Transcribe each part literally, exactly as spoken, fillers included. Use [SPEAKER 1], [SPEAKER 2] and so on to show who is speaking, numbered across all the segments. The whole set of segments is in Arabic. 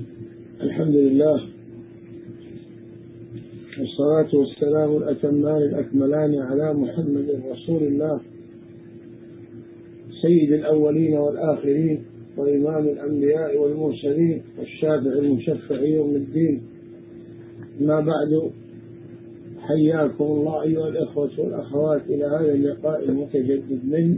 [SPEAKER 1] الحمد لله، والصلاة والسلام الأتمان الأكملان على محمد رسول الله سيد الأولين والآخرين وإمام الأنبياء والمرسلين والشافع المشفع يوم الدين. ما بعد، حياكم الله أيها الإخوة والأخوات إلى هذا اللقاء المتجدد من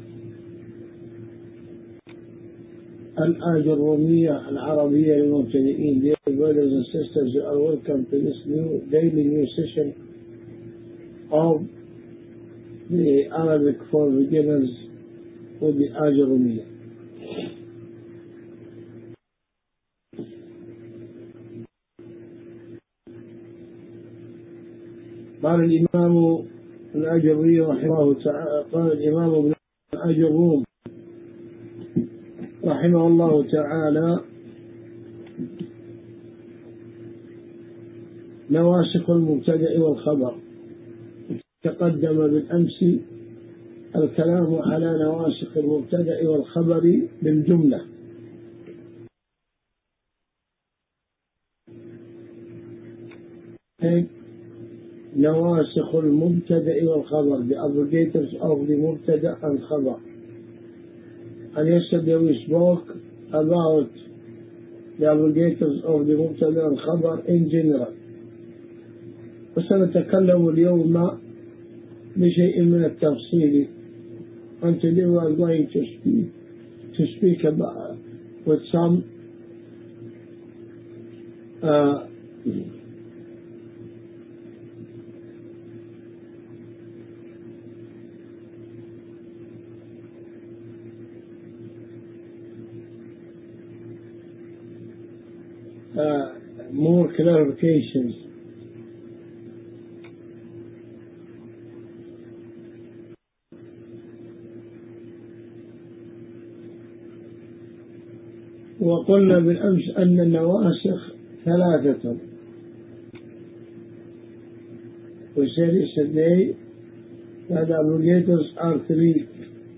[SPEAKER 1] الآجرومية العربية للمبتدئين. Dear brothers and sisters, you are welcome to this new daily new session of the Arabic for beginners with the آجرومية. قال الإمام الآجروي رحمه الله تعالى قال الإمام ابن آجروم رحمه الله تعالى: نواسخ المبتدأ والخبر. تقدم بالأمس الكلام على نواسخ المبتدأ والخبر بالجملة. نواسخ المبتدأ والخبر, the abrogators of the مبتدأ and خبر. And yesterday we spoke about the abrogators of the مبتدأ and خبر in general. وسنتكلم اليوم بشيء من التفصيل. And today we are going to speak to speak about with some uh, uh, more clarifications. وقلنا بالأمس أن النواسخ ثلاثة. We said yesterday that the abrogators are three.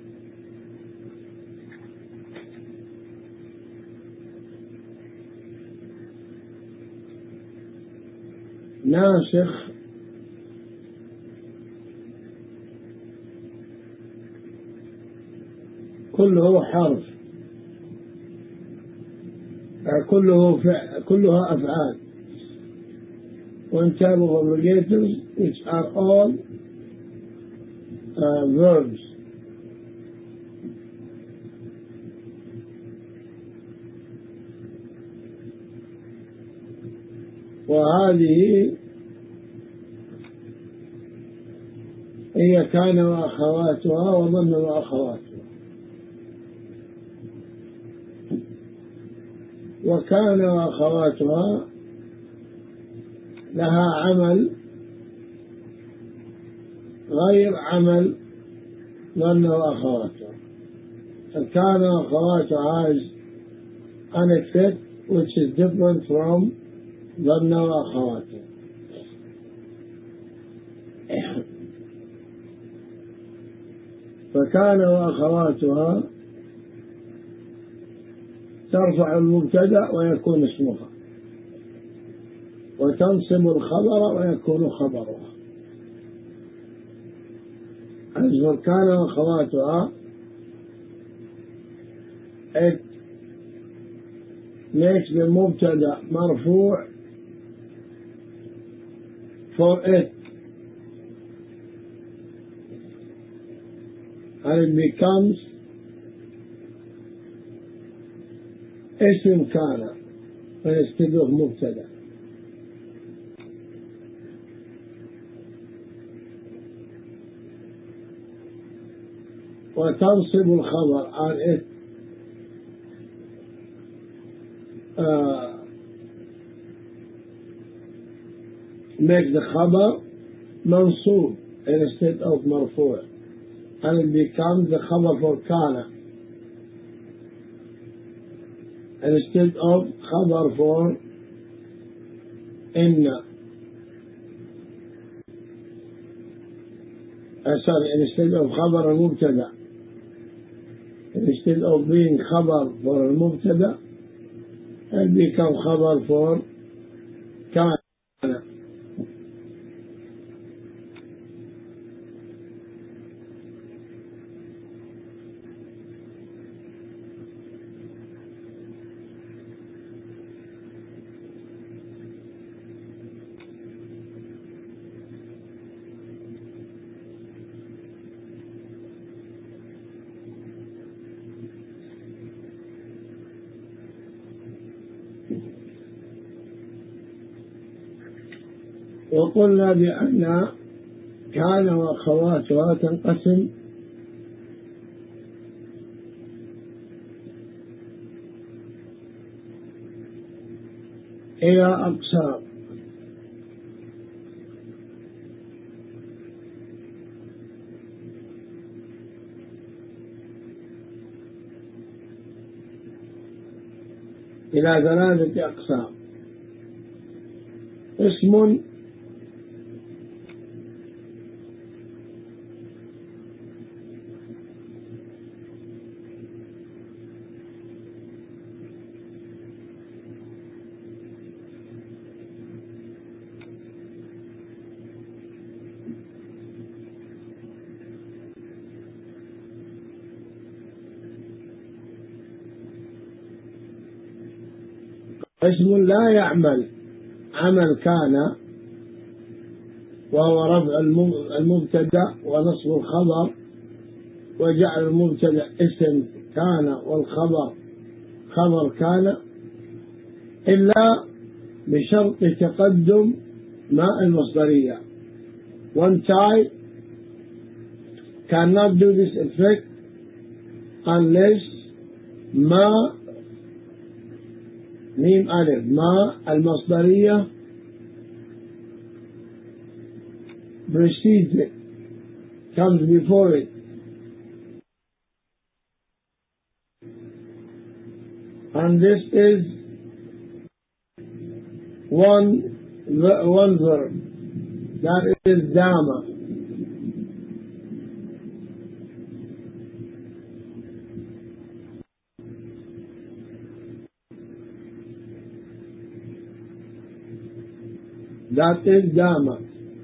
[SPEAKER 1] ناسخ كله حرف، كله فعل، كلها أفعال. when term of abrogators which are all uh, verbs. وهذه هي كان وأخواتها وظن وأخواتها. وكان وأخواتها لها عمل غير عمل ظن وأخواتها. كان وأخواتها has an effect which is different from ظن وأخواتها. فكان وأخواتها ترفع المبتدأ ويكون اسمها، وتنصب الخبر ويكون خبرها. أجر كان وأخواتها it makes the مبتدأ مرفوع for it and it becomes اسم كان instead of مبتدأ. وتنصب الخبر and it uh, makes the خبر منصوب instead of مرفوع and it becomes the خبر for كان instead of خبر for إن uh, sorry instead of خبر المبتدأ instead of being خبر for المبتدأ become خبر for كان. وقلنا بأن كان وأخواتها تنقسم إلى أقسام. إلى ثلاثة أقسام. اسم اسم لا يعمل عمل كان، وهو رفع المبتدأ ونصب الخبر وجعل المبتدأ اسم كان والخبر خبر كان، إلا بشرط تقدم ما المصدرية. One type cannot do this effect unless ما ميم ألف ما المصدرية precedes it, comes before it. And this is one one verb, that is dama. That is dama.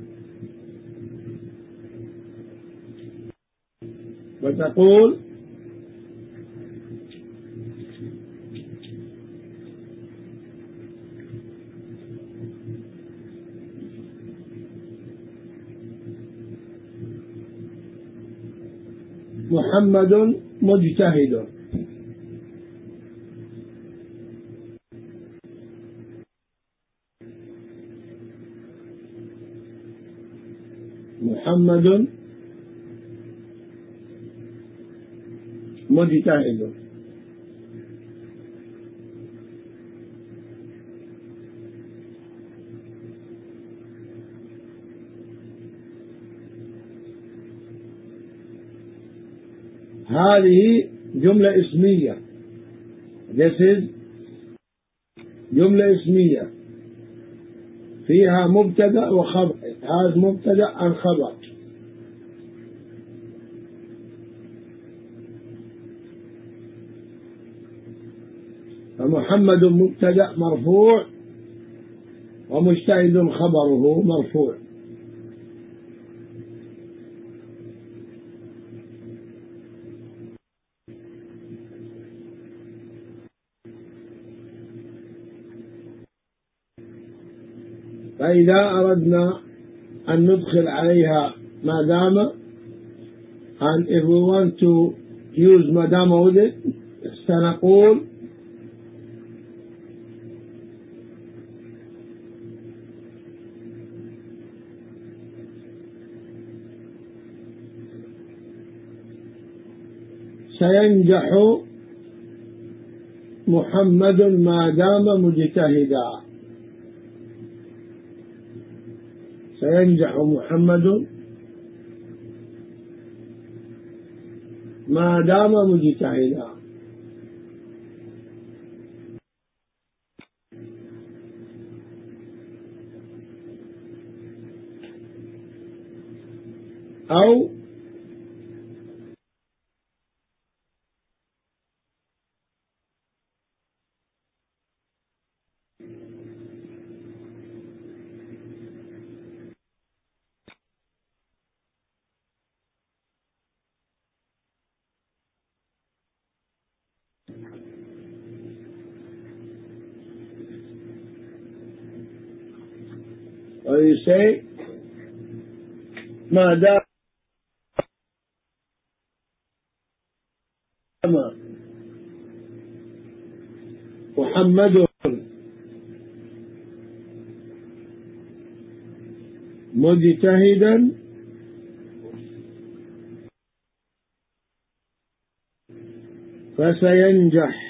[SPEAKER 1] وتقول محمد مجتهد. محمد مجتهد. هذه جملة اسمية. This is جملة اسمية فيها مبتدأ وخبر. هذا مبتدأ عن خبر. فمحمد مبتدأ مرفوع ومجتهد خبره مرفوع. فإذا أردنا أن ندخل عليها ما دام, and if we want to use ما دام with it, سنقول سينجح محمد ما دام مجتهدا. سينجح محمد ما دام مجتهدا. أو Or you say, ما دام محمد مجتهدا فسينجح.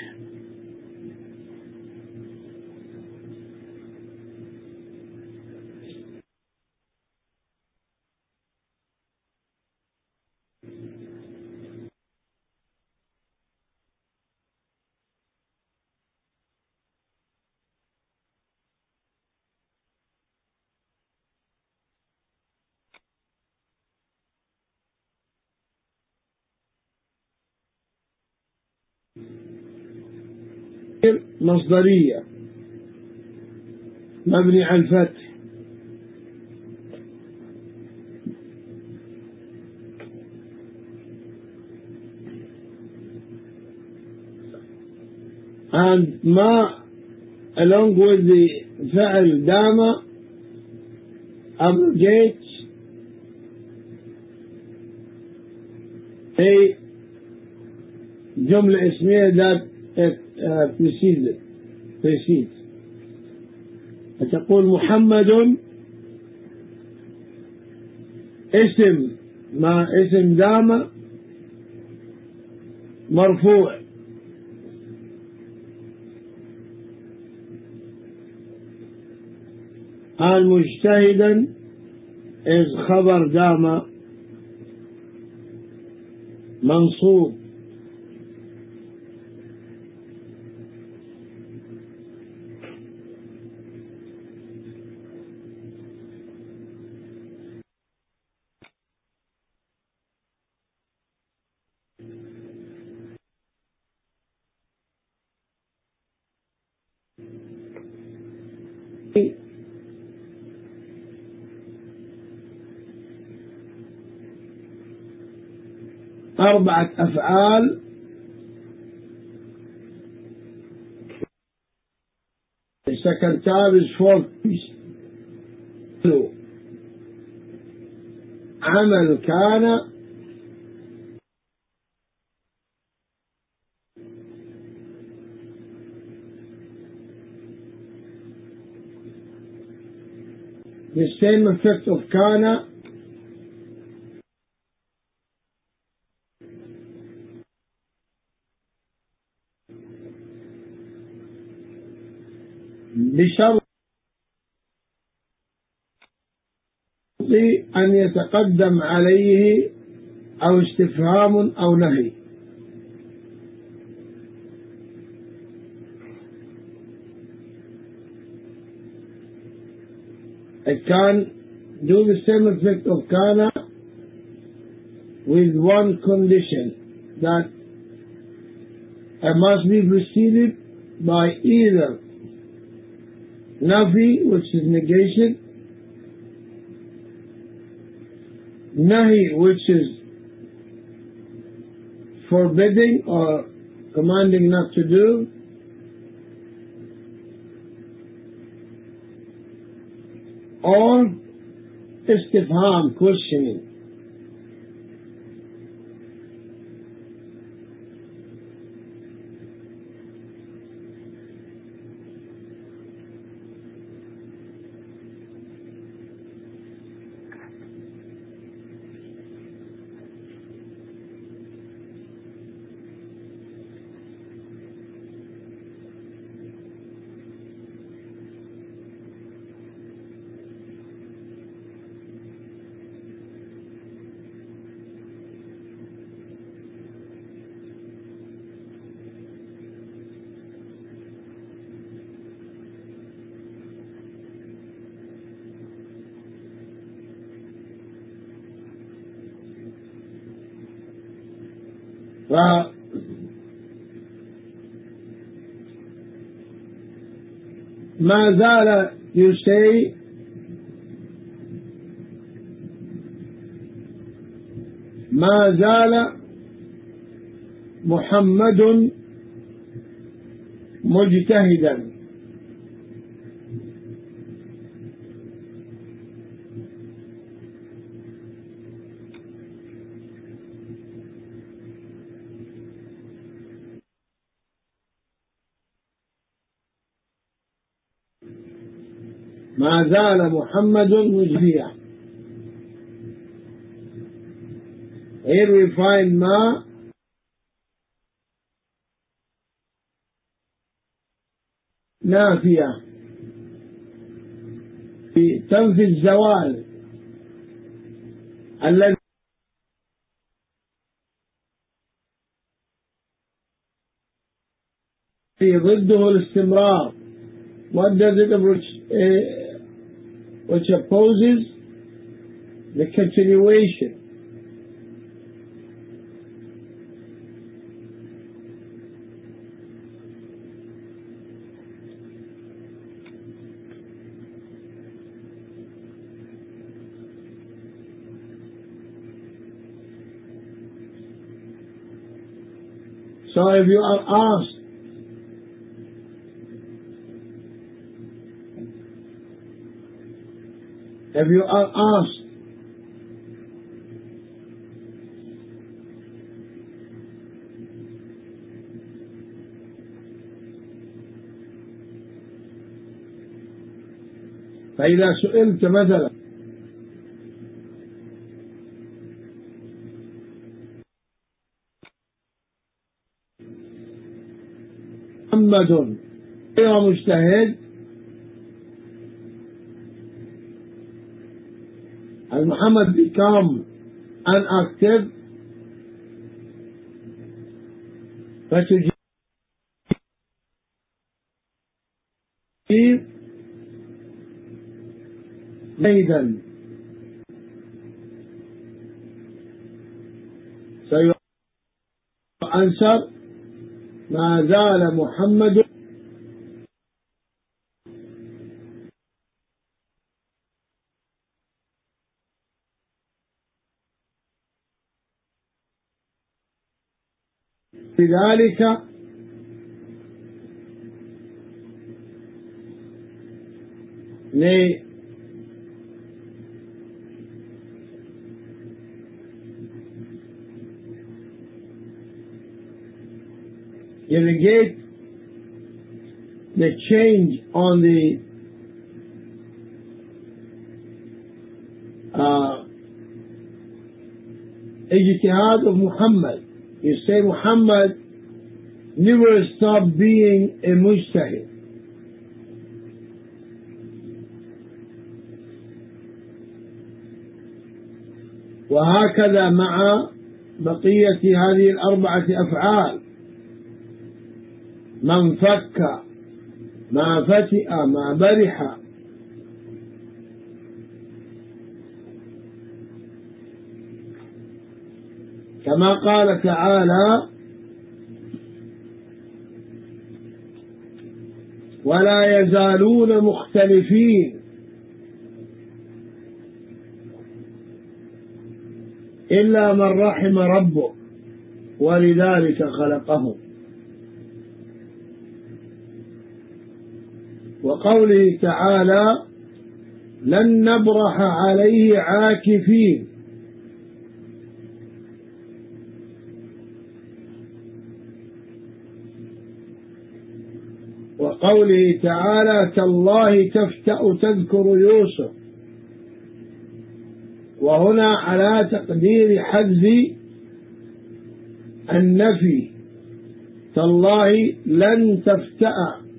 [SPEAKER 1] مصدرية مبني على الفتح. and ما along with the فعل دام abrogates a جملة اسمية that uh, precedes precedes. فتقول محمد اسم ما اسم دام مرفوع and مجتهدا is خبر دام منصوب. أربعة أفعال secretaries for عمل كان the same effect of كان بشرط أن يتقدم عليه أو استفهام أو نهي. It can do the same effect of كان with one condition, that it must be preceded by either nafi, which is negation, nahi, which is forbidding or commanding not to do, or istifham, questioning. Well, ما زال you say ما زال محمد مجتهدا. ما زال محمد مجتهدا. Here we find ما نافية تنفي الزوال الذي ضده الاستمرار. What does it which, uh, which opposes the continuation? So if you are asked if you are asked فإذا سئلت مثلا محمد غير مجتهد، and Muhammad become inactive، فتجيب زيدا. سيؤنسر ما زال محمد لذلك ل delegate the change on the uh, ijtihad of Muhammad. You say Muhammad never stopped being a mujtahid. وهكذا مع بقية هذه الأربعة أفعال: من فك، ما فتئ، ما برح. كما قال تعالى: ولا يزالون مختلفين إلا من رحم ربك ولذلك خلقهم. وقوله تعالى: لن نبرح عليه عاكفين. وقوله تعالى: تالله تفتأ تذكر يوسف. وهنا على تقدير حذف النفي: تالله لن تفتأ.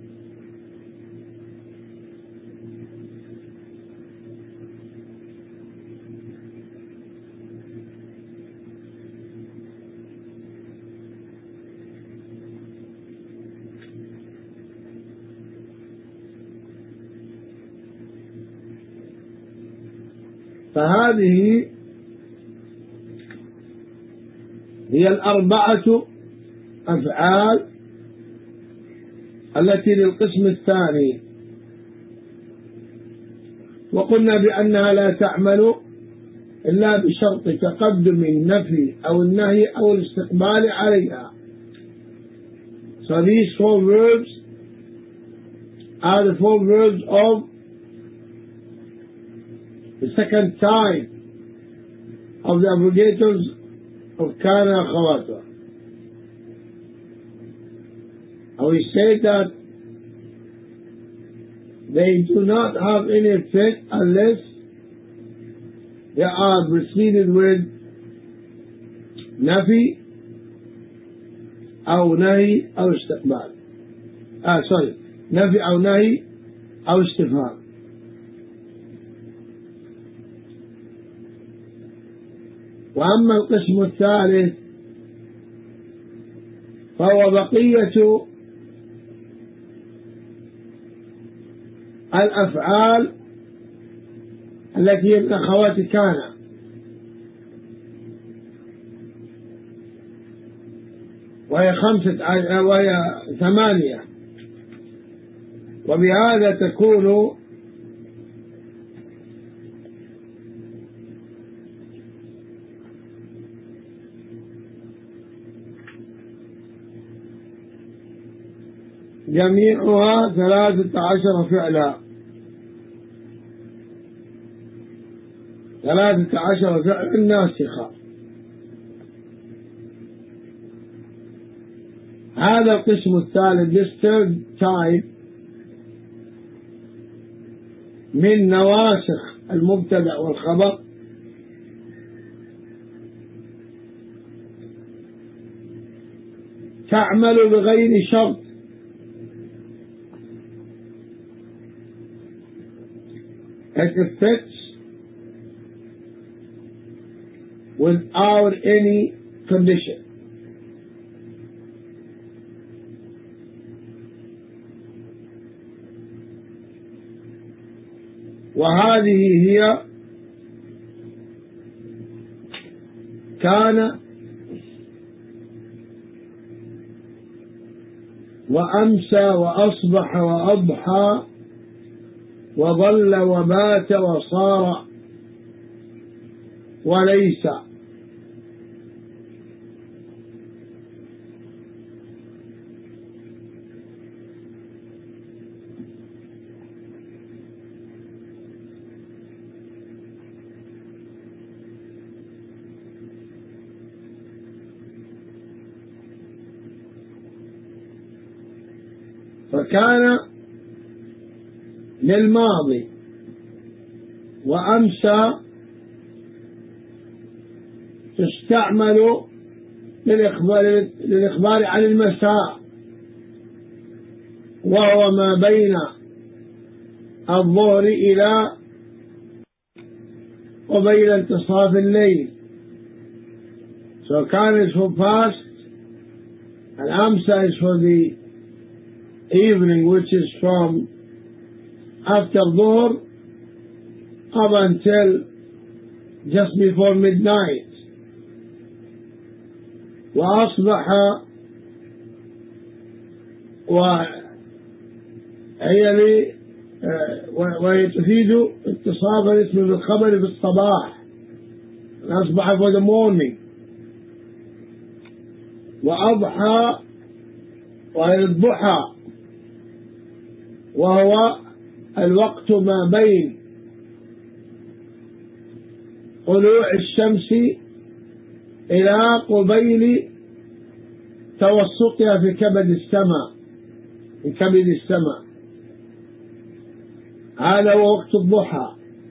[SPEAKER 1] فهذه هي الأربعة أفعال التي للقسم الثاني وقلنا بأنها لا تعمل إلا بشرط تقدم النفي أو النهي أو الاستقبال عليها. So these four verbs are the four verbs of the second type of the abrogators of kana akhawatuha. And we say that they do not have any effect unless they are preceded with nafi أو نهي أو استقبال. آه sorry نفي أو نهي أو استفهام. وأما القسم الثالث فهو بقية الأفعال التي هي من أخوات كان، وهي خمسة وهي ثمانية، وبهذا تكون جميعها ثلاثة عشر فعلا، ثلاثة عشر فعلا ناسخة. هذا القسم الثالث this third type من نواسخ المبتدأ والخبر تعمل بغير شرط، it affects without any condition. وهذه هي كان وأمسى وأصبح وأضحى وظل وبات وصار وليس. فكان للماضي وأمسى تستعمل للإخبار, للإخبار عن المساء، وهو ما بين الظهر إلى وبين انتصاف الليل. So كان is for past and أمسى is for the evening, which is from after Dhuhr up until just before midnight. وأصبح وهي لي وهي تفيد اتصاف الاسم بالخبر في الصباح، أصبح for the morning. وأضحى وهي الضحى، وهو الوقت ما بين طلوع الشمس إلى قبيل توسطها في كبد السماء، في كبد السماء، هذا هو وقت الضحى.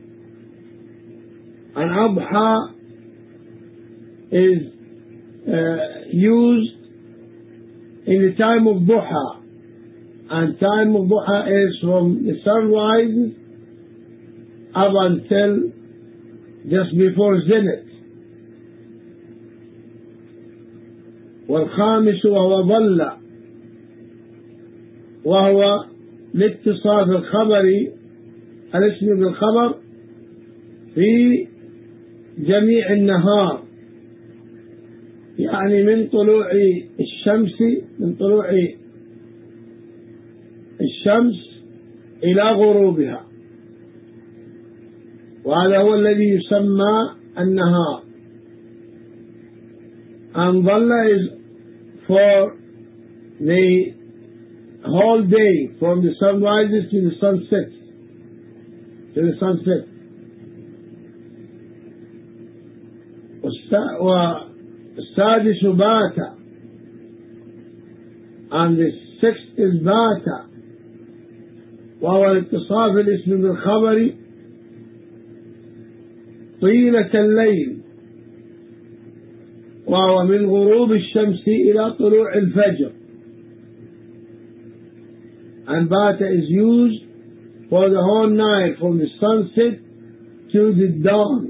[SPEAKER 1] An adha is uh, used in the time of duha, and time of duha is from the sunrise up until just before zenith. والخامس وهو ظل، وهو لاتصاف الخبر الاسم بالخبر في جميع النهار، يعني من طلوع الشمس من طلوع الشمس إلى غروبها. وهذا هو الذي يسمى النهار. And Dhalla is for the whole day, from the sun rises to the sun sets, to the sunset. والسادس باتا, and the sixth is باتا, وهو الاتصاف الاسم بالخبر طيلة الليل, وهو من غروب الشمس إلى طلوع الفجر. And bata is used for the whole night, from the sunset to the dawn.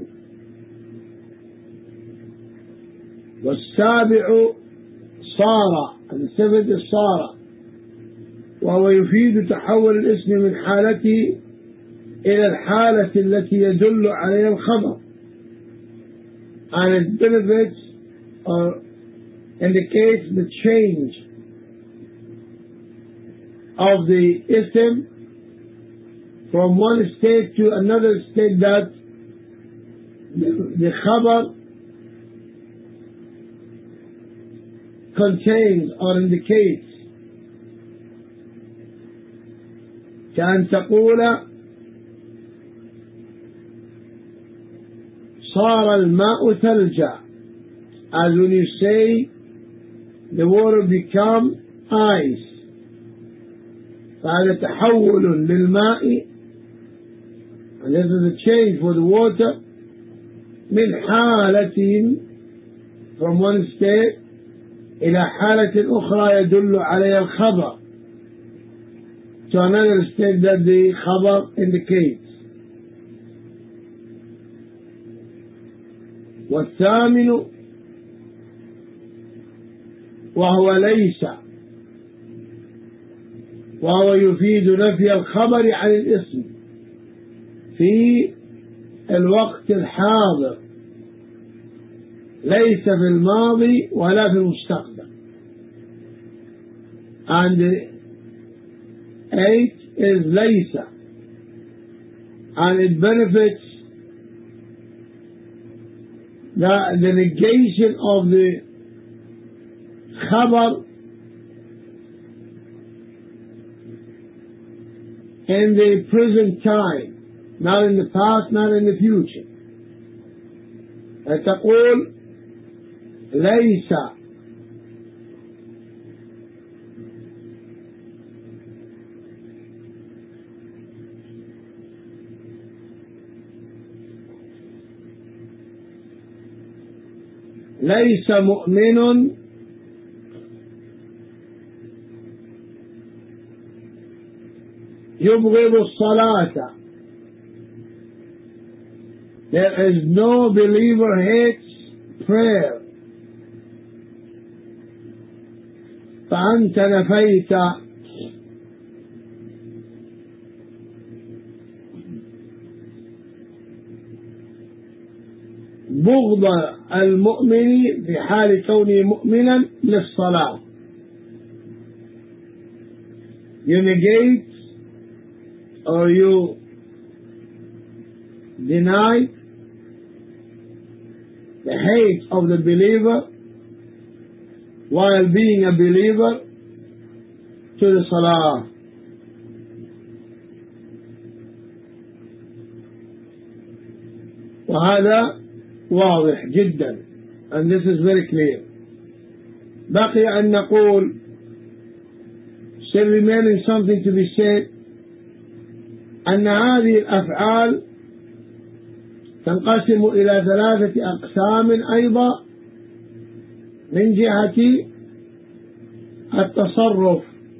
[SPEAKER 1] والسابع صار, and the seventh is صار, وهو يفيد تحول الاسم من حالته إلى الحالة التي يدل عليها الخبر, and it benefits or indicates the change of the ism from one state to another state that the, the khabar contains or indicates. كأن تقول صار الماء ثلجا, as when you say the water become ice. فهذا تحول للماء, and this is a change for the water, من حالة, from one state إلى حالة أخرى يدل عليها الخبر, to another state that the خبر indicates. والثامن وهو ليس, وهو يفيد نفي الخبر عن الاسم في الوقت الحاضر, ليس في الماضي ولا في المستقبل. And the eight is ليس, and it benefits the, the negation of the khabar in the present time, not in the past, not in the future. تقول ليس ليس مؤمن يبغض الصلاة. There is no believer hates prayer. فأنت نفيت بغض المؤمن في حال كونه مؤمنا للصلاة. You negate or you deny the hate of the believer while being a believer to the salah. وهذا واضح جدا, and this is very clear. بقي أن نقول, still remaining something to be said, أن هذه الأفعال تنقسم إلى ثلاثة أقسام أيضا من جهة التصرف,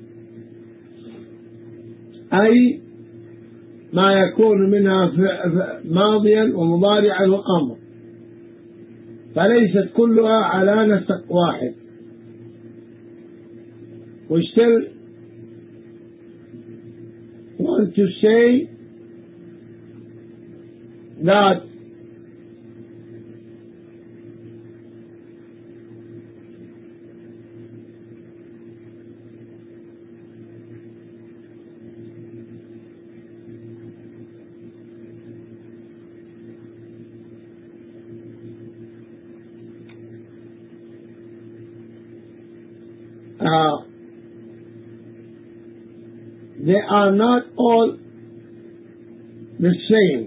[SPEAKER 1] أي ما يكون منها ماضيا ومضارعا وأمر, فليست كلها على نسق واحد. We still want to say that uh, they are not all the same.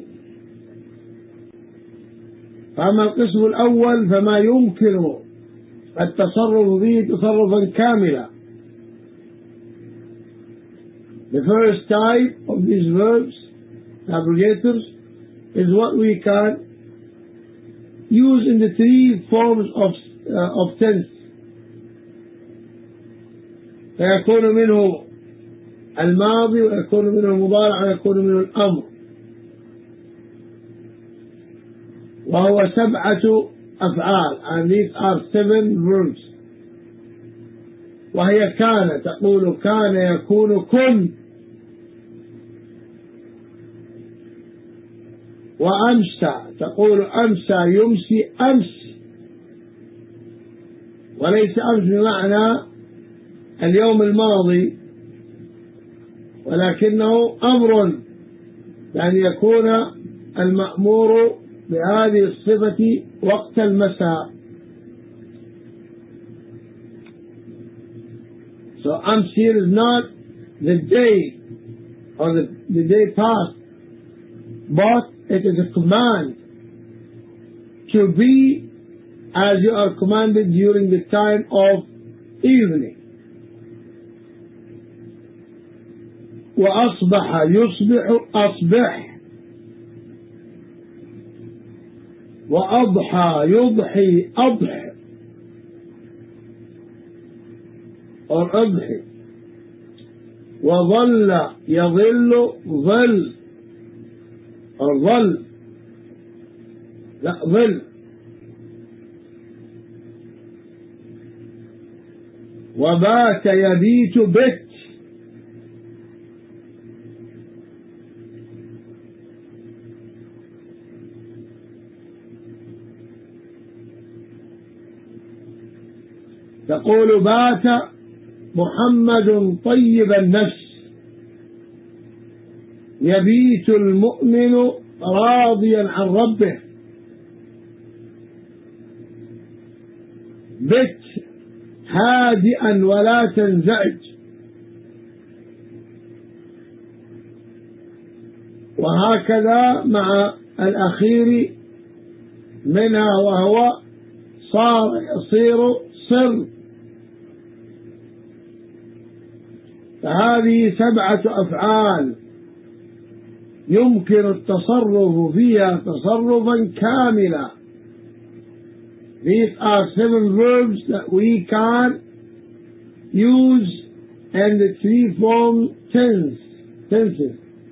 [SPEAKER 1] فأما القسم الأول فما يمكن التصرف به تصرفا كاملا. The first type of these verbs, abrogators, is what we can use in the three forms of uh, of tense. فيكون منه الماضي ويكون منه المضارع ويكون منه الأمر، وهو سبعة أفعال, and these are seven verbs. وهي كان تقول كان يكون كن، وأمسى تقول أمسى يمسي أمس، وليس أمس بمعنى اليوم الماضي ولكنه أمر، لأن يكون المأمور بهذه الصفة وقت المساء. So أمس here is not the day or the, the day past, but it is a command to be as you are commanded during the time of evening. وأصبح يصبح أصبح، وأضحى يضحي أضح or أضحي، وظل يظل ظل or ظل لا ظل، وبات يبيت بت، تقول بات محمد طيب النفس، يبيت المؤمن راضيا عن ربه، بت هادئا ولا تنزعج. وهكذا مع الأخير منها وهو صار يصير صر. فهذه سبعة أفعال يمكن التصرف فيها تصرفا كاملا. These are seven verbs that we can use in the three form tense, tenses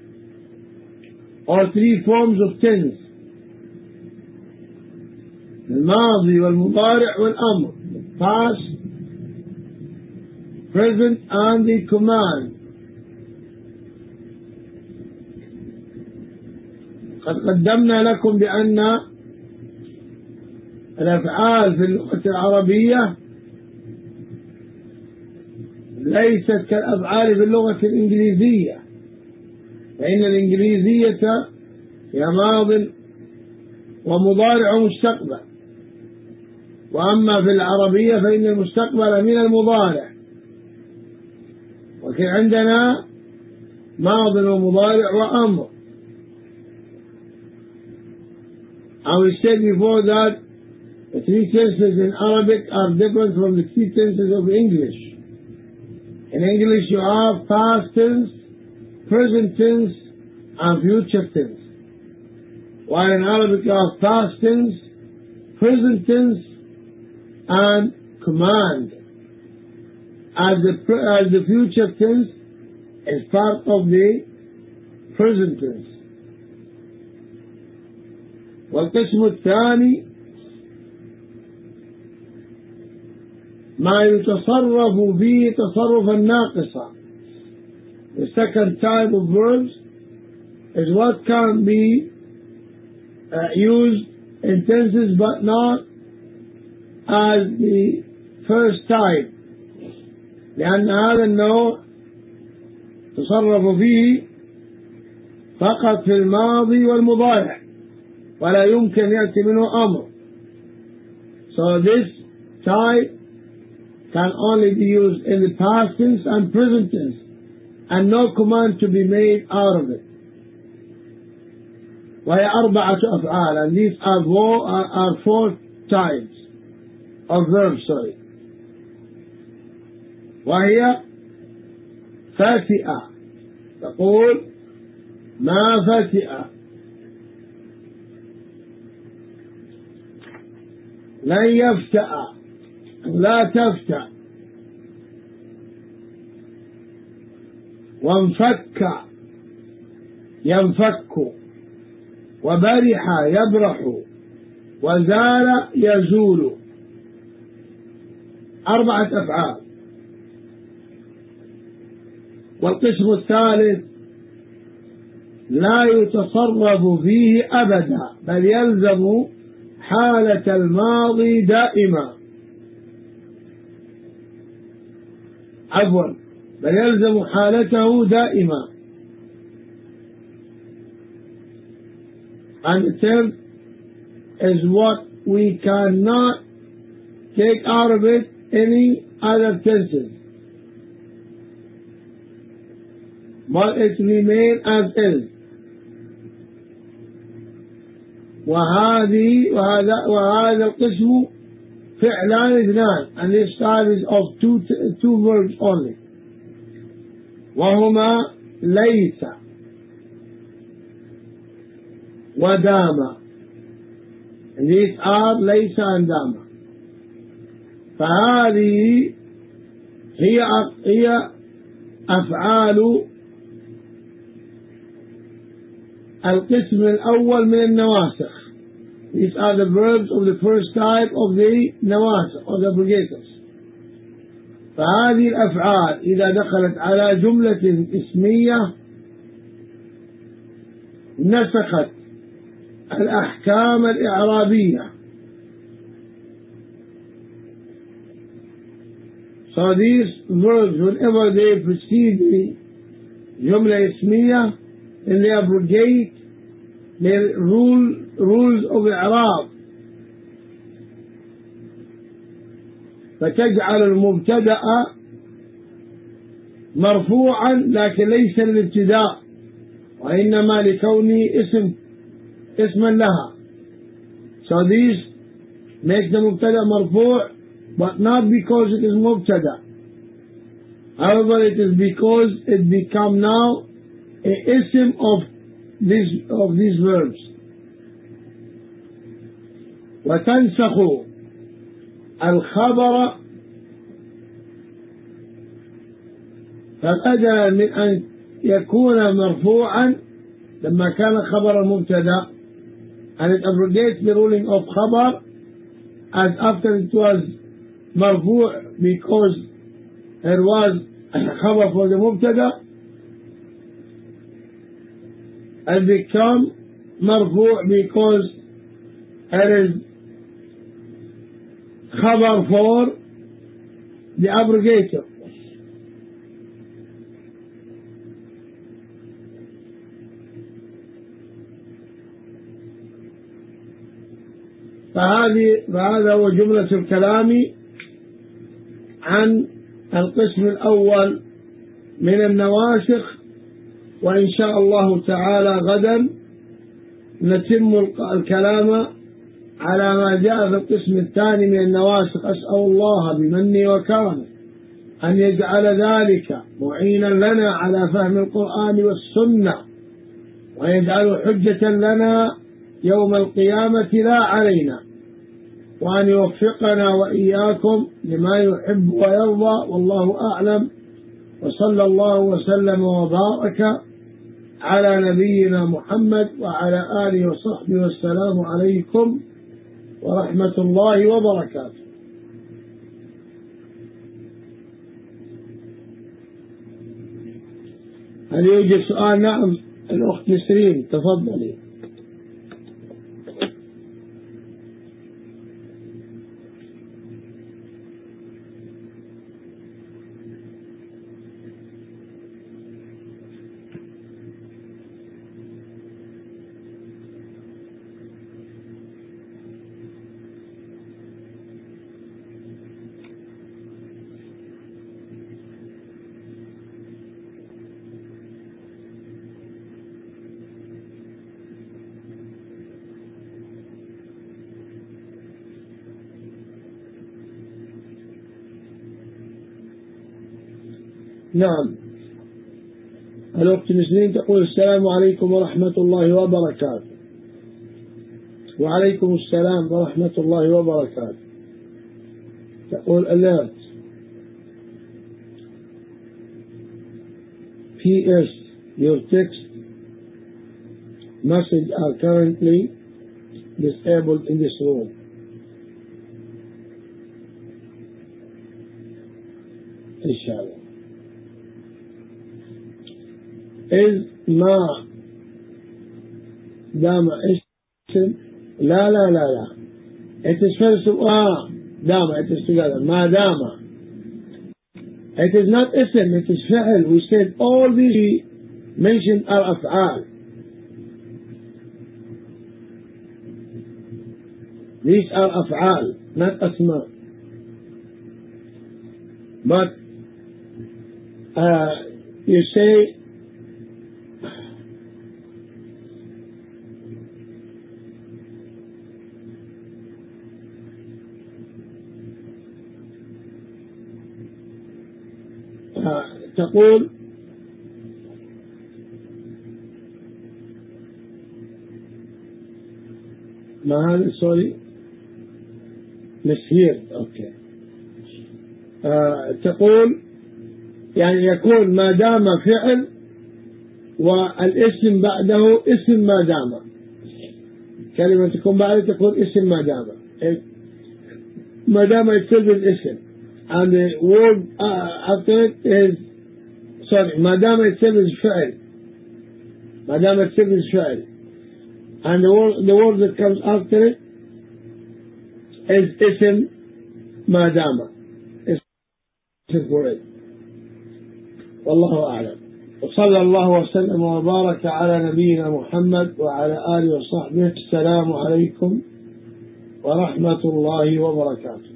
[SPEAKER 1] or three forms of tense: الماضي والمضارع والأمر, past, present and the command. قد قدمنا لكم بأن الأفعال في اللغة العربية ليست كالأفعال في اللغة الإنجليزية، فإن الإنجليزية هي ماض ومضارع ومستقبل، وأما في العربية فإن المستقبل من المضارع، وكان عندنا ماض ومضارع وأمر. And we said before that the three tenses in Arabic are different from the three tenses of English. In English you have past tense, present tense and future tense, while in Arabic you have past tense, present tense and command, as the, as the future tense is part of the present tense. والقسم الثاني ما يتصرف فيه تصرفا ناقصا. The second type of verbs is what can be uh, used in tenses but not as the first type, لأن هذا النوع تصرف فيه فقط في الماضي والمضارع ولا يمكن يأتي منه أمر. So this type can only be used in the past tense and present tense, and no command to be made out of it. وهي أربعة أفعال, and these are four, are, are four types of verbs, sorry. وهي فاتئة, تقول ما فتئ, لن يفتأ, لا تفتأ, وانفك ينفك, وبرح يبرح, وزال يزول. أربعة أفعال. والقسم الثالث لا يتصرف فيه أبدا, بل يلزم حالة الماضي دائما, عفوا بل يلزم حالته دائما. And the third is what we cannot take out of it any other tenses, but it remains as is. وهذه وهذا وهذا القسم فعلان اثنان, and this type is of two two verbs only, وهما ليس ودام, and these are ليس and دام. فهذه هي هي أفعال القسم الأول من النواسخ. These are the verbs of the first type of the نواسخ, or the abrogators. فهذه الأفعال إذا دخلت على جملة اسمية نسخت الأحكام الإعرابية. So these verbs, whenever they precede the جملة اسمية, then they abrogate the rule, rules of إعراب, فتجعل المبتدأ مرفوعا لكن ليس للابتداء, وإنما لكونه اسم اسما لها. So these make the مبتدأ مرفوع, but not because it is مبتدأ. However, it is because it become now a ism of these of these verbs. وتنسخ الخبر, فبدلا من أن يكون مرفوعا لما كان خبر المبتدا, and it abrogates the ruling of خبر as after it was مرفوع because it was خبر for the مبتدا, and become مرفوع because it is خبر for the abrogator. فهذه فهذا هو جملة الكلام عن القسم الأول من النواسخ. وإن شاء الله تعالى غدا نتم الكلام على ما جاء في القسم الثاني من النواسخ. أسأل الله بمنه وكرمه أن يجعل ذلك معينا لنا على فهم القرآن والسنة, ويجعل حجة لنا يوم القيامة لا علينا, وأن يوفقنا وإياكم لما يحب ويرضى, والله أعلم. وصلى الله وسلم وبارك على نبينا محمد وعلى آله وصحبه, والسلام عليكم ورحمة الله وبركاته. هل يوجد سؤال؟ نعم الأخت نسرين, تفضلي. نعم. الأخت نسرين تقول السلام عليكم ورحمة الله وبركاته. وعليكم السلام ورحمة الله وبركاته. تقول alert P S your text message are currently disabled in this room. Inshallah. إذ ما دام اسم لا لا لا لا it is first ah دام it is together ما دام it is not اسم it is فعل. We said all these mentioned are أفعال. These are أفعال not أسماء. But uh, you say تقول ما هذا sorry مسير أوكي آه تقول يعني يكون ما دام فعل والاسم بعده اسم ما دام. كلمة تكون بعده تكون اسم ما دام ما دام يتصل بالاسم and the word uh, after it is sorry ما دام يتصل بالفعل ما دام يتصل بالفعل and the word, the word that comes after it is اسم ما دام اسم for it. والله أعلم. وصلى الله وسلم وبارك على نبينا محمد وعلى آله وصحبه. السلام عليكم ورحمة الله وبركاته.